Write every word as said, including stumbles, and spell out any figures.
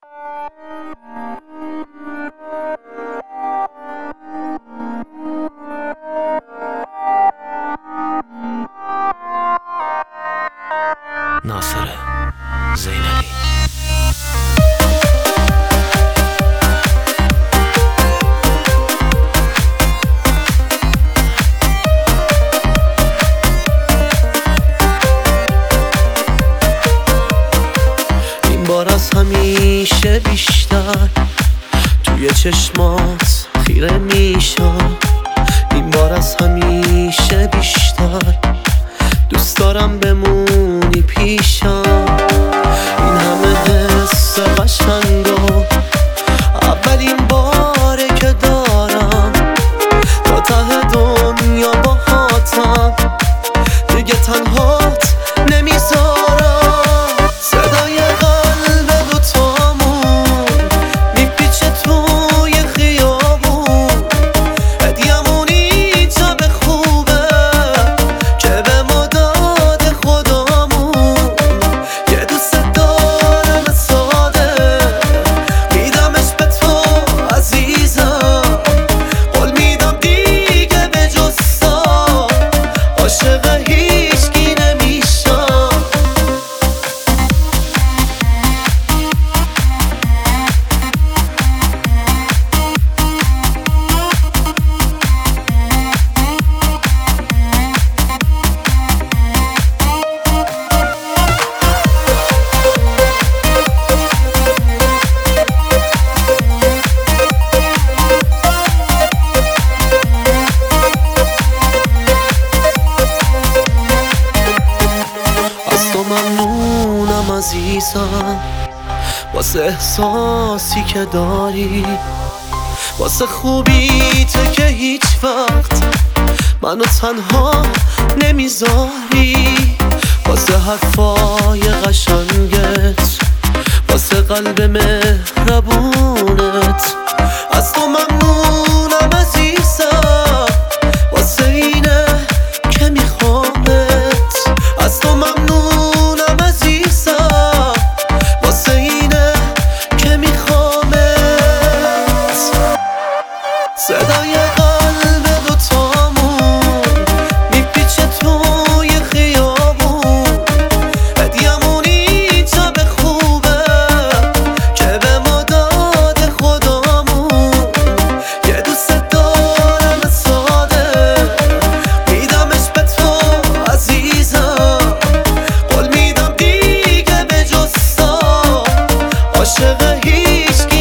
ناصر زینالی. این بار از همیشه بیشتر توی چشمات خیره میشم. این بار از همیشه بیشتر دوست دارم بمونی پیشم. این همه حس قشنگو اولین باره که دارم، تا ته دنیا باهاتم دیگه تنهات نمیذارم. صدای قلب دوتامون میپیچه توی خیابون، هدیه‌مونی تا به خوبه که به ما داده خدامون. یه دوست دارم ساده میدمش به تو عزیزم، قول میدم دیگه به جز تو عاشق هیچکی نمیشم. از تو ممنونم عزیزم، واسه احساسی که داری، واسه خوبی تو که هیچ وقت منو تنها نمیذاری، واسه حرفای قشنگت، واسه قلب مهربونت. از تو ممنونم عزیزم، واسه اینه که میخوامت. از تو ممنونم عزیزم، واسه اینه که میخوامت. صدای قلب دوتامون میپیچه توی خیابون، هدیه‌مونی تا به خوبه که به ما داده خدامون. یه دوست دارم ساده میدمش به تو عزیزم، قول میدم دیگه به جز تو عاشق هیچکی